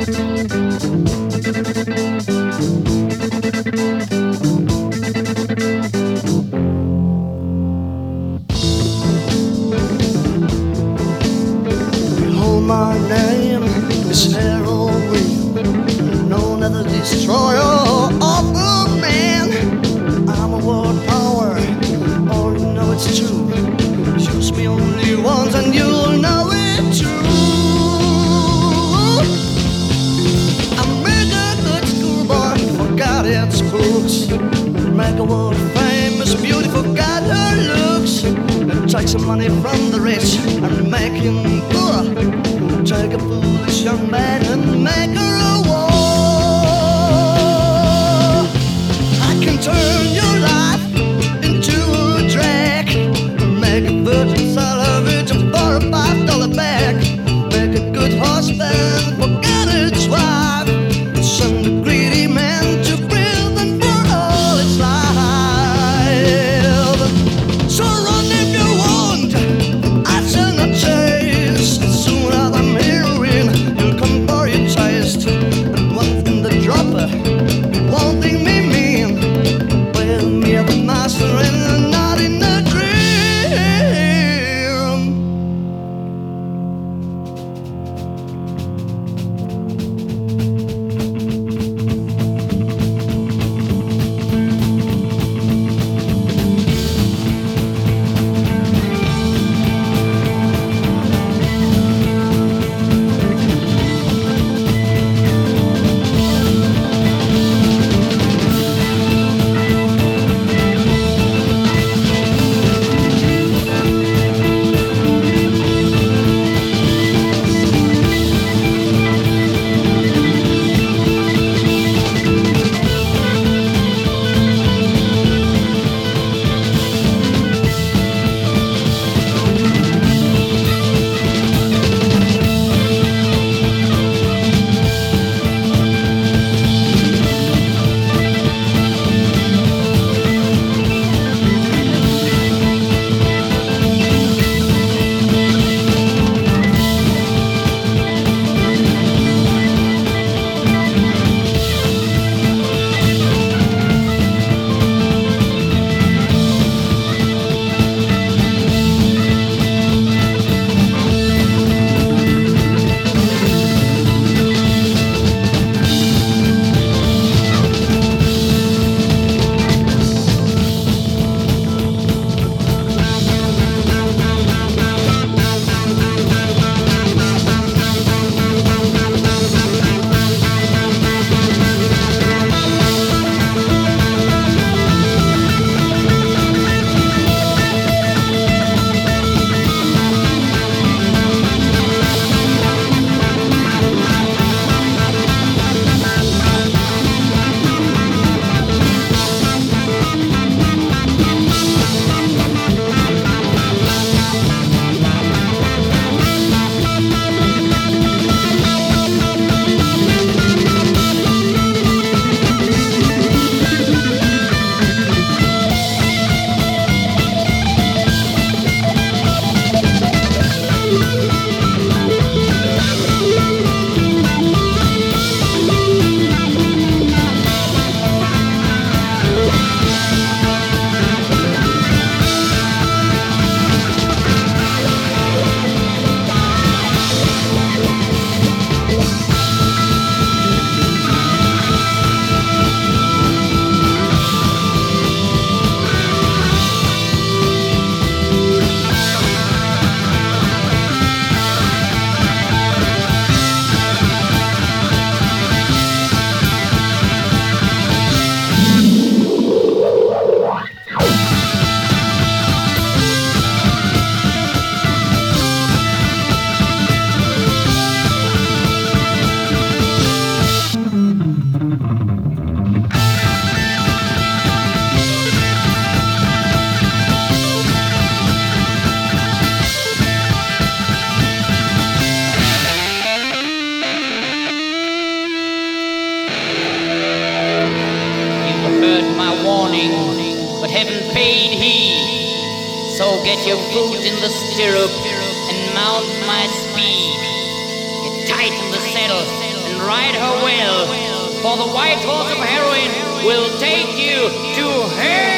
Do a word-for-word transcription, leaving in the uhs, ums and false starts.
Behold, my name is Harold William, known as the destroyer of a man. I'm a world power, oh you know it's true. Choose me only once and you'll know it too. I make a good schoolboy, forgot its books. Make a world famous beauty, forgot her looks. And take some money from the rich and make him poor. Take a foolish young man and make her a war. I can turn your life into a drag. Make a virgin sell her virgin for a five dollar bag. Make a good husband forget its wife. Send a greedy man to prison for all its life. So run if you want, I shall not chase. As soon as I'm heroin, you'll come for your taste. And one thing the dropper, one thing me mean. Well, me the master and not in a dream. haven't paid heed. So get your foot in the stirrup and mount my speed. Get tight in the saddle and ride her well. For the white horse of heroin will take you to hell.